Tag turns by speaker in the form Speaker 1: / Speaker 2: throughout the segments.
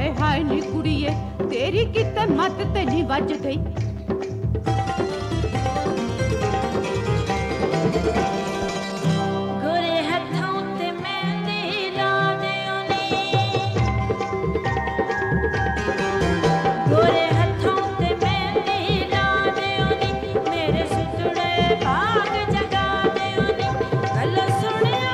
Speaker 1: ਹਾਏ ਹਾਏ ਨੀ ਕੁੜੀਏ ਤੇਰੀ ਕਿਤੇ ਮੱਤ ਤੇ ਨਹੀਂ ਵੱਜਦੀ।
Speaker 2: ਗੋਰੇ ਹੱਥਾਂ ਉੱਤੇ ਮਹਿੰਦੀ ਲਾ ਦਿਓ ਨੀ, ਗੋਰੇ ਹੱਥਾਂ ਉੱਤੇ ਮਹਿੰਦੀ ਲਾ ਦਿਓ ਨੀ, ਮੇਰੇ ਸੁਤੜੇ ਭਾਗ ਜਗਾ ਦਿਓ ਨੀ। ਗੱਲ ਸੁਣਿਆ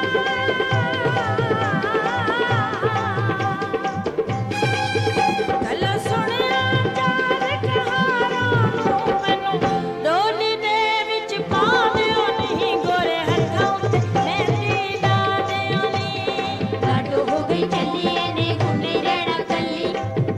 Speaker 2: ਗੱਲ ਸੁਣਿਆ ਚਾਰ ਕਹਾਰਾਂ ਨੂੰ ਮੈਨੂੰ ਡੋਲੀ ਦੇ ਵਿੱਚ ਪਾ ਦਿਓ ਨੀ, ਗੋਰੇ ਹੱਥਾਂ ਉੱਤੇ ਮਹਿੰਦੀ ਲਾ ਦਿਓ ਨੀ।
Speaker 3: ਲਾਡੋ ਹੋ ਗਈ ਚੱਲੀ ਇਹਨੇ ਹੁਣ ਨਹੀਂ ਰਹਿਣਾ ਕੱਲੀ,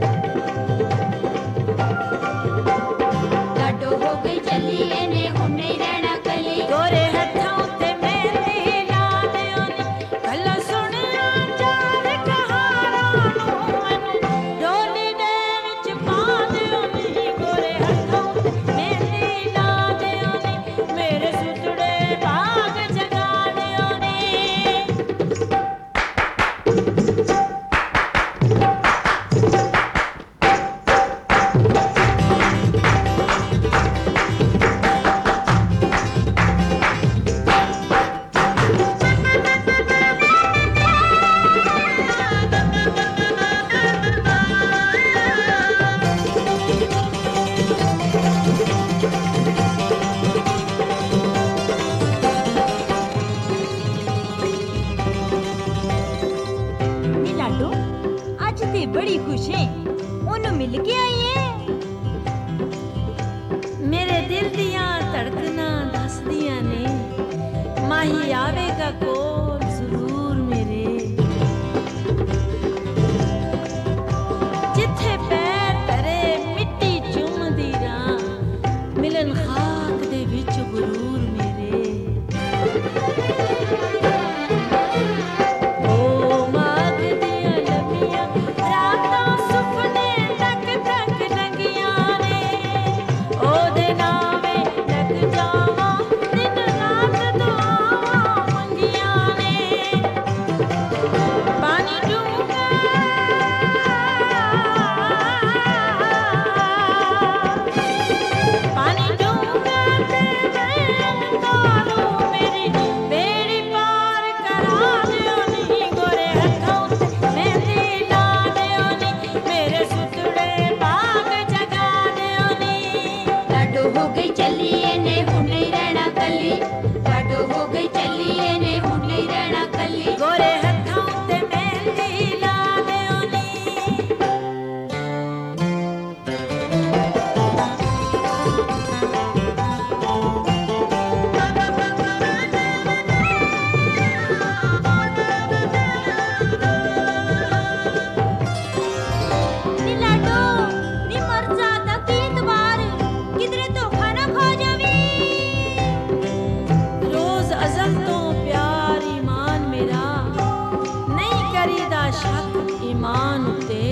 Speaker 3: ਲਾਡੋ ਹੋ ਗਈ ਚੱਲੀ ਇਹਨੇ ਹੁਣ ਨਹੀਂ ਰਹਿਣਾ ਕੱਲੀ।
Speaker 2: ਗੋਰੇ ਹੱਥਾਂ ਉੱਤੇ ਮਹਿੰਦੀ ਲਾ ਦਿਓ ਨੀ, ਗੱਲ ਸੁਣਿਆ ਚਾਰ ਕਹਾਰਾਂ ਨੂੰ ਮੈਨੂੰ ਡੋਲੀ ਦੇ ਵਿੱਚ ਪਾ ਦਿਓ ਨੀ, ਗੋਰੇ ਹੱਥਾਂ ਉੱਤੇ ਮਹਿੰਦੀ ਲਾ ਦਿਓ ਨੀ, ਮੇਰੇ ਸੁਤੜੇ ਭਾਗ ਜਗਾ ਦਿਓ ਨੀ। ਨੀ ਲਾਡੋ ਅੱਜ ਤੇ ਬੜੀ ਖੁਸ਼ ਹੈ, ਉਹਨੂੰ ਮਿਲ ਕੇ ਆਈ ਹੈ। ਮੇਰੇ ਦਿਲ ਦੀਆਂ ਧੜਕਨਾਂ ਦੱਸਦੀਆਂ ਨੇ ਮਾਹੀ ਆਵੇਗਾ ਕੋਲ ਜ਼ਰੂਰ ਮੇਰੇ। ਜਿੱਥੇ ਪੈਰ ਧਰੇ ਮਿੱਟੀ ਚੁੰਮਦੀ ਰਾਹ, ਮਿਲਨ ਖਾਕ ਦੇ ਵਿੱਚ ਗੁਰੂਰ ਮੇਰੇ। ਓ ਮਾਘ ਦੀਆਂ ਲੰਮੀਆਂ ਰਾਤਾਂ ਸੁਪਨੇ ਤੱਕ ਤੱਕ ਲੰਘੀਆਂ ਨੇ, ਉਹਦੇ ਨਾਵੇਂ ਲੱਗ ਜਾਵਾਂ ਦਿਨ ਰਾਤ ਦੁਆਵਾਂ ਮੰਗੀਆਂ ਨੇ। ਪਾਣੀ ਡੂੰਘਾ ਪਾਣੀ ਡੂੰਘਾ ਤੇ ਮੈਂ ਤਾਰੂ ਮੇਰੀ ਬੇੜੀ ਪਾਰ ਕਰਾ ਦਿਓ ਨੀ, ਗੋਰੇ ਹੱਥਾਂ ਉੱਤੇ ਮਹਿੰਦੀ ਲਾ ਦਿਓ ਨੀ, ਮੇਰੇ ਸੁਤੜੇ ਭਾਗ ਜਗਾ ਦਿਓ ਨੀ।
Speaker 3: ਲਾਡੋ ਹੋ ਗਈ ਚੱਲੀ ਇਹਨੇ ਹੁਣ ਨਹੀਂ ਰਹਿਣਾ ਕੱਲੀ, ਲਾਡੋ ਹੋ ਗਈ ਚੱਲੀ ਇਹਨੇ ਹੁਣ ਨਹੀਂ ਰਹਿਣਾ ਕੱਲੀ।
Speaker 2: ਗੋਰੇ ਹੱਥਾਂ ਉੱਤੇ ਮਹਿੰਦੀ ਲਾ ਦਿਓ ਨੀ। ਨੀ ਲਾਡੋ ਨੀ ਮਰ ਜਾਦਾ ਕੀ ਇਤਬਾਰ, ਕਿਧਰੇ ਧੋਖਾ ਨਾ ਖਾ ਜਾਵੀਂ। ਰੋਜ਼ ਅਜ਼ਲ ਤੋਂ ਪਿਆਰ ਈਮਾਨ ਮੇਰਾ, ਨਹੀਂ ਕਰੀਦਾ ਸ਼ੱਕ ਈਮਾਨ ਉੱਤੇ।